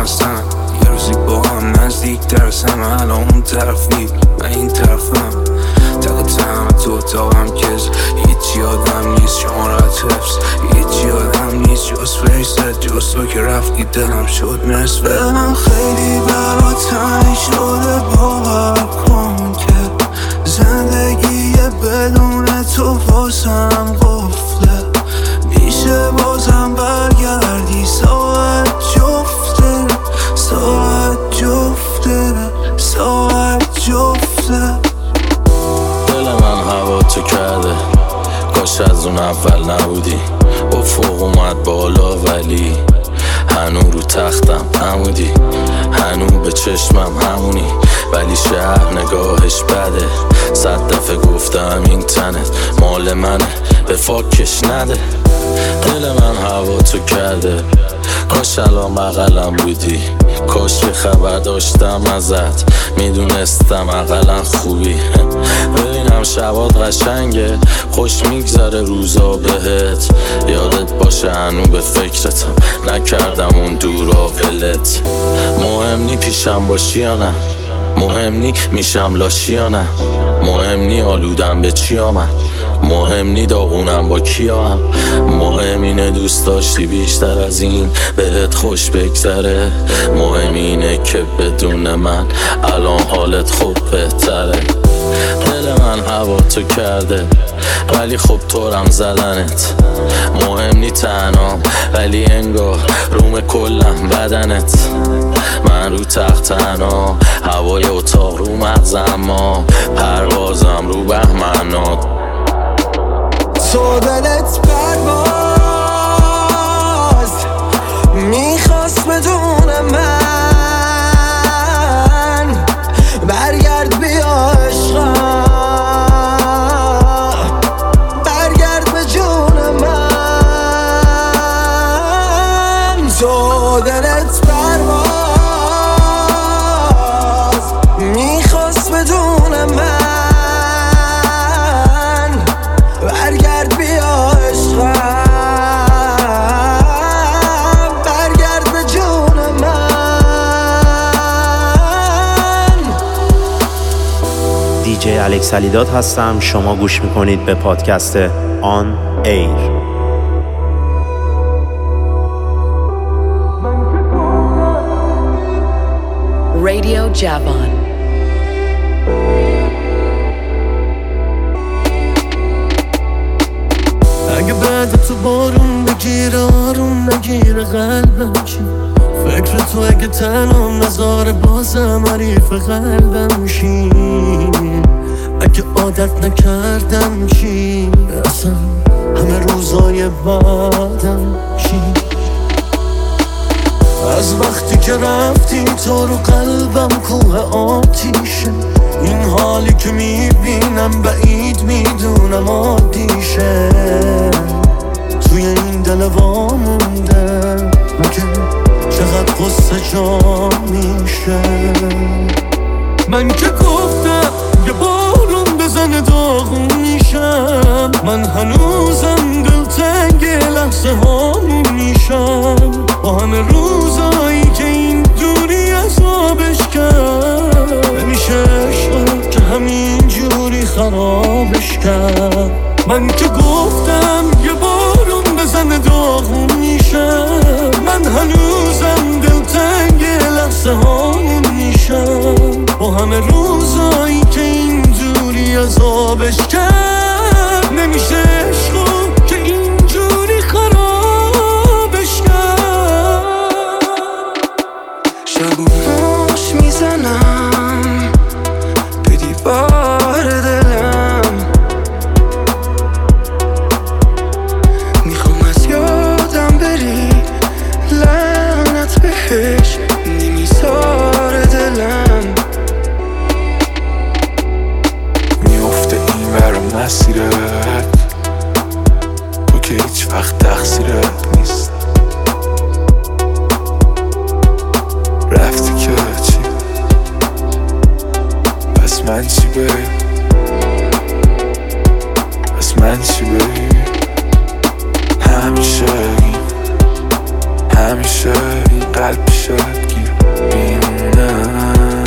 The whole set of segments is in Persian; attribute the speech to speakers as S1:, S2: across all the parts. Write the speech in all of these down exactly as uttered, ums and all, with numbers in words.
S1: هستن، یه روزی با هم نزدیک تر از همه. الان اون طرفی من این طرفم، تقه تهم تو اتاقم کس هیچی آدم نیست، شمارت حفظ هیچی آدم نیست جز فیست، جز تو که رفتی دلم شد نصفه. دلم خیلی برا تنگ شده، باور کن که زندگی بدون تو واسم قفله. میشه بازم برگردی، ساعت جفته ساعت جفته ساعت جفته.
S2: دل من هوا تو کرده، کاش از اون اول نبودی. افق اومد بالا ولی هنو رو تختم همودی، هنو به چشمم همونی، ولی شهر نگاهش بده. صد دفعه گفتم این تنت مال منه، به فاکش نده. دل من هوا تو کرده، کاش الان بغلم بودی، کاش که خبر داشتم ازت، میدونستم اقلا خوبی. ببینم شبات قشنگه، خوش میگذره روزا بهت، یادت باشه هنو به فکرتم، نکردم اون دورا ولت. مهم نی پیشم باشی یا نه، مهم نی میشم لاشی یا نه، مهم نی آلودم به چی آمد، مهم نی داغونم با کیام، مهم اینه دوست داشتی بیشتر از این بهت خوش بگذره. مهم اینه که بدون من الان حالت خوب بهتره. دل من هوا تو کرده ولی خب طورم زدنت، مهم نی تنام ولی انگار روم کلم بدنت. من رو تخت تنها، هوای اتاق رو مغزم، ما پروازم رو بهمنات.
S3: تو دلت پرواز میخواست بدون من، برگرد بیا عشقم، برگرد به جون من. تو دلت پرواز میخواست بدون من، برگرد بیا عشقم، برگرد به جون من.
S4: دیجی الکس علیداد هستم، شما گوش میکنید به پادکست آن ایر.
S5: رادیو جوان.
S6: اگه بعد تو بارون بگیره آروم نگیره قلبم چی؟ فکر تو اگه تنها نذاره بازم حریف قلبم شی؟ اگه عادت نکردم چی؟ اصلا همه روزای بعدم چی؟ از وقتی که رفتی تو رو قلبم کوه آتیشه، این حالی که میبینم بعید میدونم عادیشه، توی این دل وامونده مگه چقدر قصه جا میشه. من که گفتم یه بارون بزنه داغون میشم، من هنوزم دلتنگ لحظه هامون میشم، با همه روزایی که این دوری عذابش کرد، نمیشه عشق که همین جوری خرابش کرد. من که گفتم یه بارون بزنه داغون میشم، من هنوزم دلتنگ لحظه هامون میشم، با همه روزایی که این دوری عذابش کرد، نمیشه عشق که اینجوری خرابش کرد.
S1: شبوناش میزنم به دیوار دلم، میخوام از یادم بری لعنت بهش، نمیذاره دلم میفته این برام مسیرت، تو که هیچ وقت تقصیرت نیست. رفتی که چی؟ پس من چی بی؟ پس من چی بی؟ همیشه این همیشه این قلب شد بیمونم.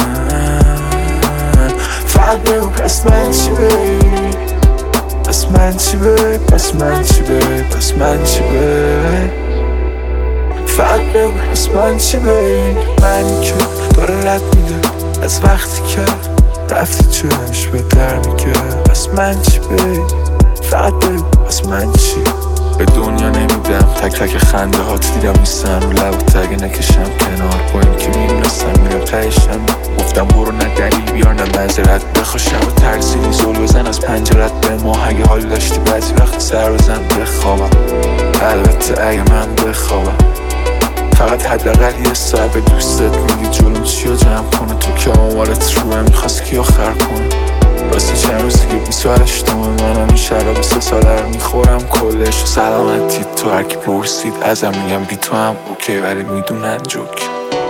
S1: فقط بگو پس من چی بی، پس من چی بی، پس من چی بی، پس من چی بی. فقط بگو پس من چی بی، منی که داره رد میده از وقتی که رفتی چونش به در میگه. پس من چی بی، فقط بگو پس من چی. به دنیا نمیدم تک تک خنده هات دیدم نیستن رو لب تگ نکشم کنار با این که میدونستم میرم تایشم. گفتم برو نه دلیل بیار نه معذرت بخواشم و ترسیدی زل بزن از پنجرت به ما. اگه حال داشتی بعضی وقت سر بزن بخوابم، البته اگه من بخوابم. فقط حداقل یه ساعت به دوستت میگی جلوم چی رو جمع کنه. تو که آمارت رو هم میخواست کی آخر کنه. راستی چند روز دیگه بیست و هشتمه منم این شراب سه ساله رو میخورم کلش. سلامتی تو هرکی پرسید ازم میگم بی تو هم اوکی ولی میدونن جوک.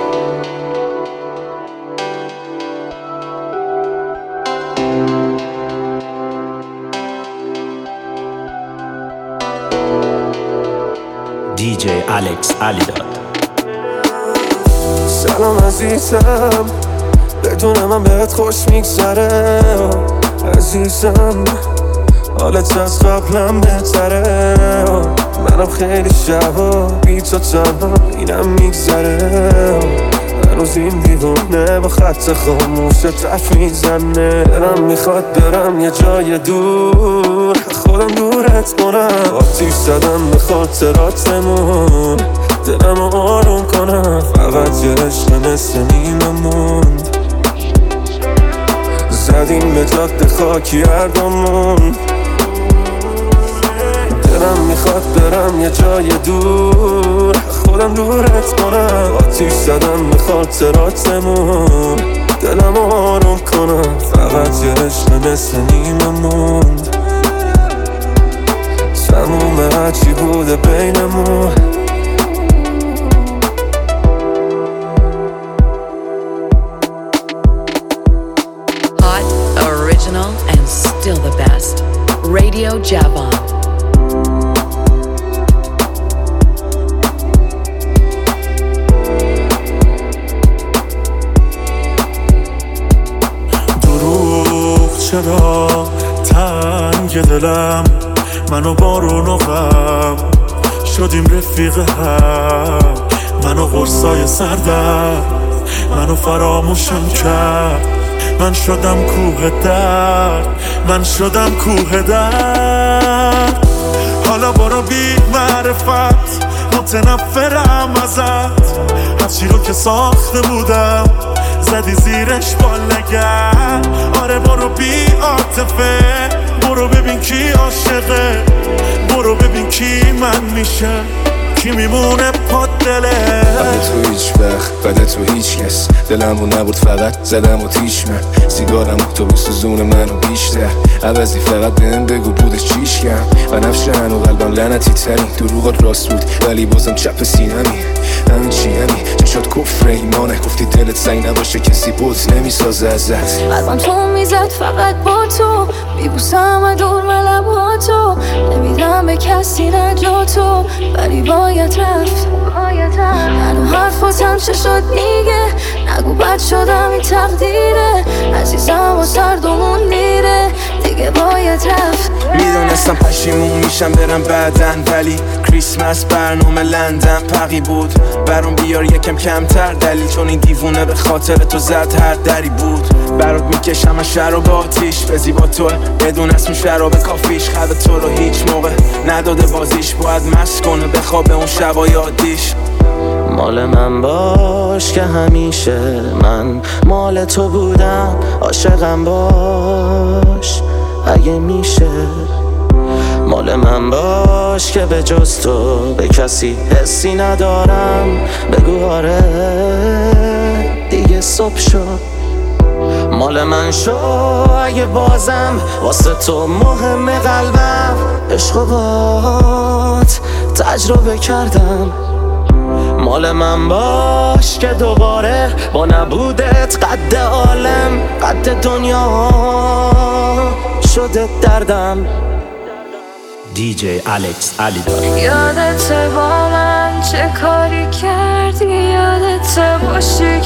S4: دی جی الکس علیداد.
S3: سلام عزیزم، بدون من بهت خوش میگذره عزیزم. حالت از قبلم بهتره، منم خیلی شبا بی تو تنها اینم میگذره. هنوز این دیوونه با خط خاموش تف میزنه. دلم میخواد برم یه جای دور خودم دورت کنم. آتیش زدم به خاطراتمون دلم آروم کنم. فقط یه عشق مثل نیمه موند زدیم به جاده خاکی هردامون. دلم میخواد برم یه جای دور خودم دورت کنم. آتیش زدم به خاطراتمون دلم آروم کنم. فقط یه عشق مثل نیمه موند تموم هرچی بوده بینمون.
S5: And still the best. Radio Javon.
S6: دروغ چرا تنگ دلم، منو بارون و غم شدیم رفیق هم. منو قرصای سردم منو فراموشم کرد. من شدم کوه درد، من شدم کوه درد. حالا برو بی معرفت متنفرم ازت. هرچی رو که ساخته بودم زدی زیرش بال نگرد. آره برو بی عاطفه، برو ببین کی عاشقه، برو ببین کی من میشه، کی میمونه پاد دله.
S7: بعد تو هیچ وقت، بعد تو هیچ کس. دلمو نبود فقط زدم و تیش من. سیگارم اتوبوس سوزون منو بیشتر. عوضی فقط بهم بگو بودش چیش کم. و نفش هنو قلبم لعنتی ترین. دروغات راست بود ولی بازم چپ سینمی. همین چی همی چشات کفر ایمانه. گفتی دلت سنگ نباشه کسی بود نمیسازه ازت.
S8: قلبم تو میزد فقط با تو، میبوسم و دور ملم ها تو. نمیدم به کسی نجا تو ولی باید رفت. منو حرفاتم چه شد میگه، نگو بد شدم این تقدیره. عزیزم و سردمون میره دیگه باید رفت.
S3: میدونستم پشیمون میشم برم بعدن ولی کریسمس برنامه لندن پقی بود. برام بیار یکم کمتر دلیل چون این دیوونه به خاطر تو زد هر دری بود. برات میکشم از شراب آتیش به زیبا تو بدون اسم شراب کافیش. خد تو رو هیچ موقع نداده بازیش، باید مست کنه بخوابه اون شبای عادیش.
S2: مال من باش که همیشه من مال تو بودم. عاشقم باش اگه میشه. مال من باش که به جز تو به کسی حسی ندارم. بگو آره دیگه صبح شد. مال من شو اگه بازم واسه تو مهم قلبم. عشق و بات تجربه کردم. مال من باش که دوباره با نبودت قد عالم قد دنیا شده دردم.
S4: دی جی الکس علیداد.
S8: یادت با من چه کاری کردی، یادت باشی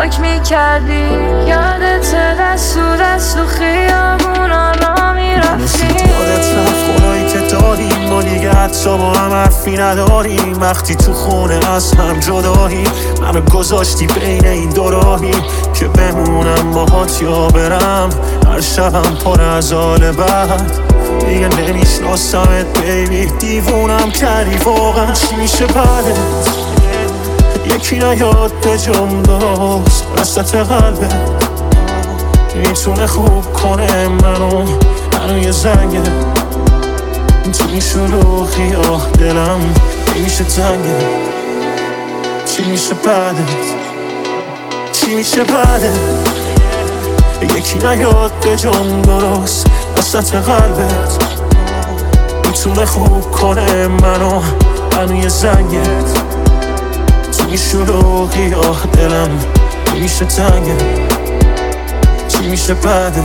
S8: پاک میکردی. یادت دست و دست و خیابونا را میرفتی.
S6: یادت رفت خونایی که داریم ما دیگه حتی با هم حرفی نداریم. وقتی تو خونه از هم جداییم منو گذاشتی بین این دو راهی که بمونم باهات یا برم. هر شبم پر از حال بد دیگه نمیشناسمت بیبی. دیوونم کردی واقعا چی میشه بعدت؟ یکی نیاد به جام درست وسط قلبت میتونه خوب کنه منو. منو یه زنگه تو این شلوغی آه دلم نمیشه تنگه. چی میشه بعدت؟ چی میشه بعدت؟ یکی نیاد به جام درست وسط قلبت میتونه خوب کنه منو. منو یه زنگه تو این شلوغی آه دلم نمیشه تنگه. چی میشه بعدت؟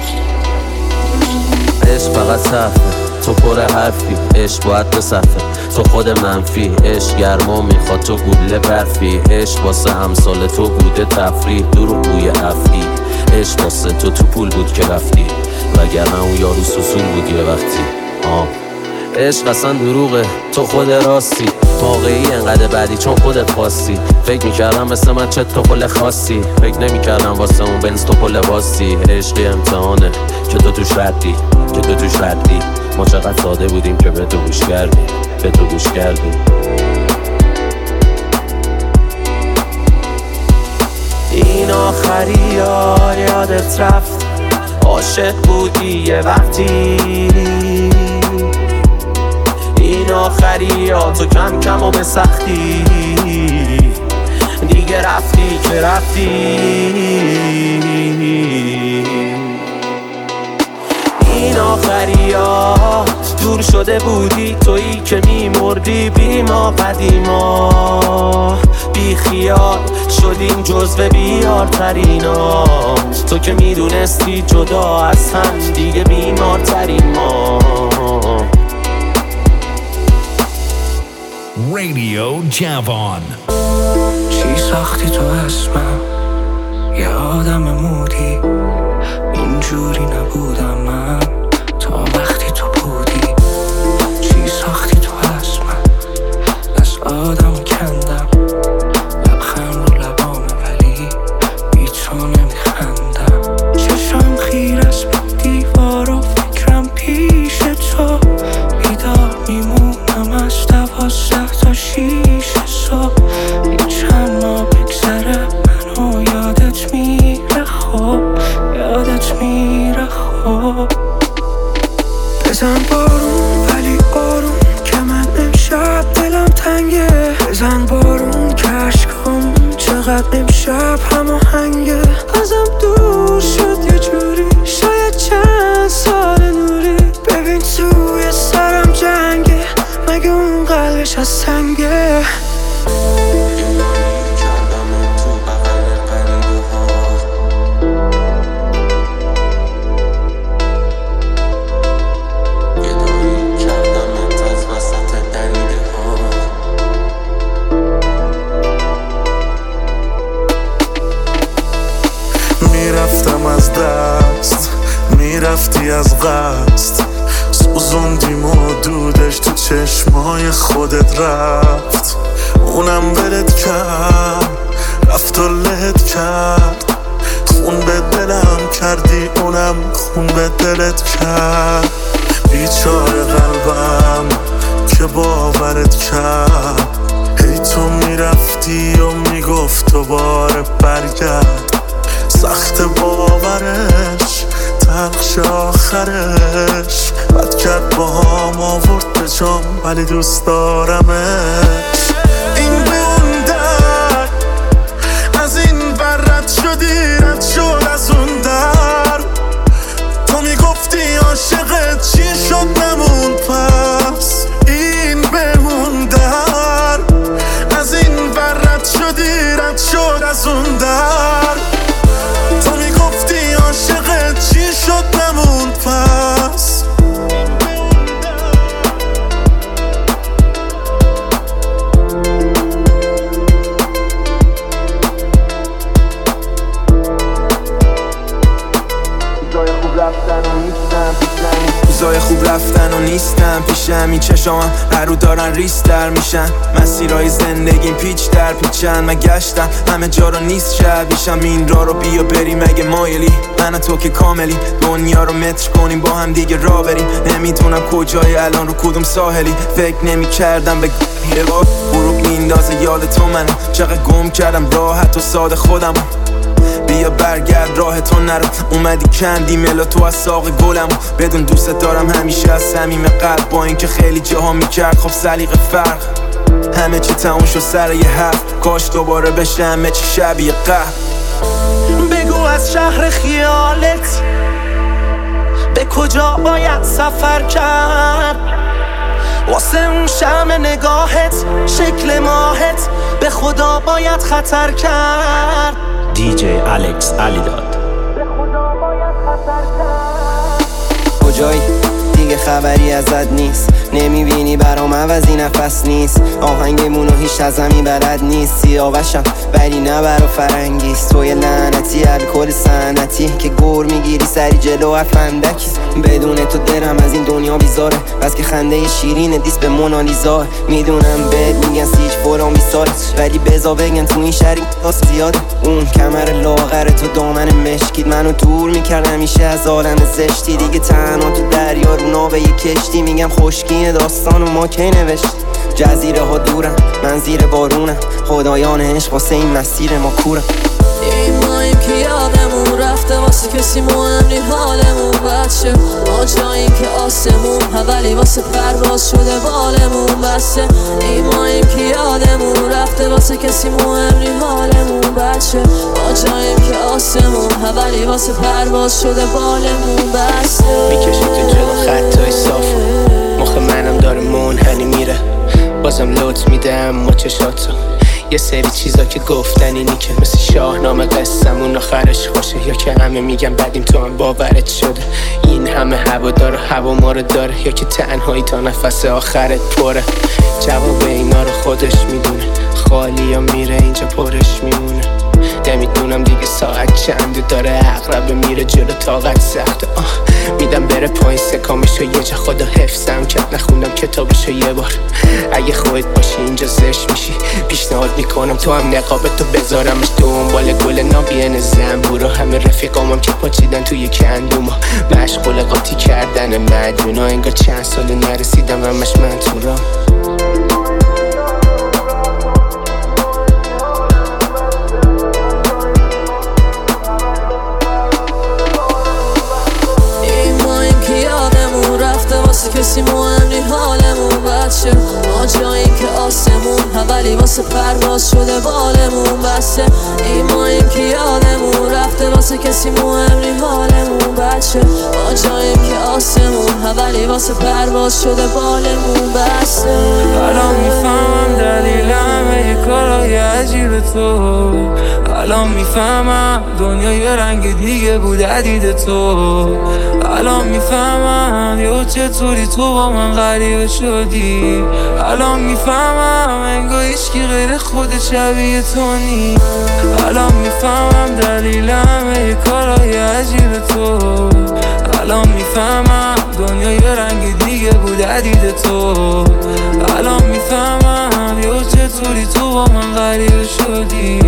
S9: عشق فقط صفه تو پر حرفی. عشق باید به صفه تو خود منفی. عشق گرما میخواد تو گوله برفی. عشق واسه همسال تو بوده تفریح دروغ بوی افعی. عشق واسه تو تو پول بود که رفتی وگرنه اون یارو سوسول بود یه وقتی. آه عشق اصلا دروغه تو خود راستی. واقعی انقدر بعدی چون خودت خواستی. فکر میکردم مثل من چه تو پل خاصی. فکر نمیکردم واسه اون بنز تو پل واستی. عشقی امتحانه که تو توش ردی که تو توش ردی. ما چقدر ساده بودیم که به تو گوش کردیم به تو گوش کردیم. این آخری ها یادت رفت عاشق بودی یه وقتی. این آخری ها تو کم کم و به سختی دیگه رفتی که رفتی. این آخری ها دور شده بودی تویی که میمردی بی ما قدیما. بی خیال شدیم جزو بیارترینا. تو که میدونستی جدا از هم دیگه بیمارترین ما.
S10: رادیو جوان.
S1: چی ساختی تو اسمم یه آدم مودی. اینجوری نبودم من تا وقتی تو بودی. چی ساختی تو اسمم از آدم کندم. لبخند رو لبامه ولی بی تو نمیخندم. چشم خیر از به دیوار و فکرم پیش تو. بیدار میمونم از دوازده تا شیش صبح. یه چند ماه بگذره منو یادت میره خوب. یادت میره خوب. بزن بارون ولی آروم که من امشب دلم تنگه. بزن بارون که عشقم چقدر امشب هماهنگه. ازم دور شد یه جوری شاید چند سال نوری. ببین توی سرم جنگه مگه اون قلبش از سنگه.
S6: میرفتم از دست میرفتی از قصد. سوزوندیم و دودش تو چشمای خودت رفت. اونم ولت کرد رفت و لهت کرد. خون به دلم کردی اونم خون به دلت کرد. بیچاره قلبم که باورت کرد. هی تو میرفتی و میگفت دوباره برگرد. سخت باورش تلخش آخرش. بد کرد با هم آورد به جام ولی دوست دارمش. این به اون در از این بر رد شدی رد شد از اون در. تو میگفتی عاشقت چی شد نمون پس. این به اون در از این بر رد شدی رد شد از اون در. تو میگفتی عاشقت چی شد نمون پس.
S3: نیستم پیشم، این چشامم هر رو دارن ریس در میشن. مسیرهای زندگیم پیچ در پیچن، من گشتم همه جا رو نیست شبیشم. این را رو بیا بریم اگه مایلی، من و تو که کاملی دنیا رو متر کنیم با هم دیگه را بریم. نمیدونم کجای الان رو کدوم ساحلی، فکر نمی کردم به یه بار غروب میندازه یاد تو منو. چقدر گم کردم راحت و ساده خودم، بیا برگرد راه تو نرو. اومدی کندی ملا تو از ساق گلم، بدون دوست دارم همیشه از صمیم قلب. با اینکه خیلی جاها میکرد خب سلیقه فرق، همه چی تموم شد سر یه حرف. کاش دوباره بشه همه چی شبیه قهر.
S11: بگو از شهر خیالت به کجا باید سفر کرد، واسه اون شمع نگاهت شکل ماهت به خدا باید خطر کرد.
S4: دیجی الکس علیداد.
S12: کجایی دیگه خبری ازت نیست، نمیبینی برام عوضی نفس نیست. آهنگمونو هیچ از همین بلد نیست، سیاوشم ولی نه برا فرنگیست. توی لعنتی الکل سنتی که گور میگیری سری جلو افندکی. بدون تو دلم از این دنیا بیزاره، بس که خنده شیرین دیست به مونالیزا. میدونم بهت میگن سیج فلان بیساره، ولی بزا بگن تو این شهری داست زیاده. اون کمر لاغر تو دامن مشکید منو دور میکرد همیشه از عالم زشتی. دیگه تنها تو دریا رو ناوه کشتی، میگم خوشگینه داستانو ما کی نوشت. جزیره ها دورم من زیر بارونم، خدایان عشق واسه این مسیر ما کورم.
S8: این ماییم که یادمون رفته واسه کسی مهم نی حالمون بچه. ما جاییم که آسمون حولی واسه پرواز شده بالمون بسته. این ماییم که یادمون رفته واسه کسی مهم نی حالمون بچه. ما جاییم که آسمون حولی واسه پرواز شده بالمون بسته.
S13: میکشی تو جلو خطای صاف، مخ منم داره منحنی میره. بازم لوت میدم ما چشاتو، یه سری چیزا که گفتن اینی که مثل شاهنامه قصه‌مون آخرش خوشه. یا که همه میگن بدیم تو هم باورت شده. این همه هوا داره هوا ما رو داره، یا که تنهایی تا نفس آخرت پره. جواب اینا رو خودش میدونه، خالی یا میره اینجا پرش میمونه. نمیدونم دیگه ساعت چنده، داره عقربه میره جلو طاقت سخته. آه میدم بره پایین سکامشو یه جا، خدا حفظم کرد نخوندم کتابشو یه بار. اگه خودت باشی اینجا زشت میشی، پیشنهاد میکنم تو هم نقابتو بذارمش دنبال گل نابین زنبورا. همه رفیقامم که پاچیدن توی کندوما، مشغول قاطی کردن مدیونا. انگار چند سال نرسیدم همش من تو را.
S8: کسی مهم نی حالمون بچه. ما جاییم که آسمون حولی واسه پرواز شده بالمون بسته. این ماییم که یادمون رفته واسه کسی مهم نی حالمون بچه. ما جاییم که آسمون حولی واسه پرواز شده بالمون بسته.
S3: الان میفهمم دلیل همه یه کارای عجیب تو. الان میفهمم دنیا یه رنگ دیگه بود دید تو. الان میفهمم یه چطوری تو با من غریبه شدی. الان میفهمم انگار هیچکی غیر خود شبیه تو نی. الان میفهمم دلیل همه یه کارای عجیب تو. الان میفهمم دنیا یه رنگ دیگه بود دید تو. الان میفهمم یه چطوری تو با من غریبه شدی.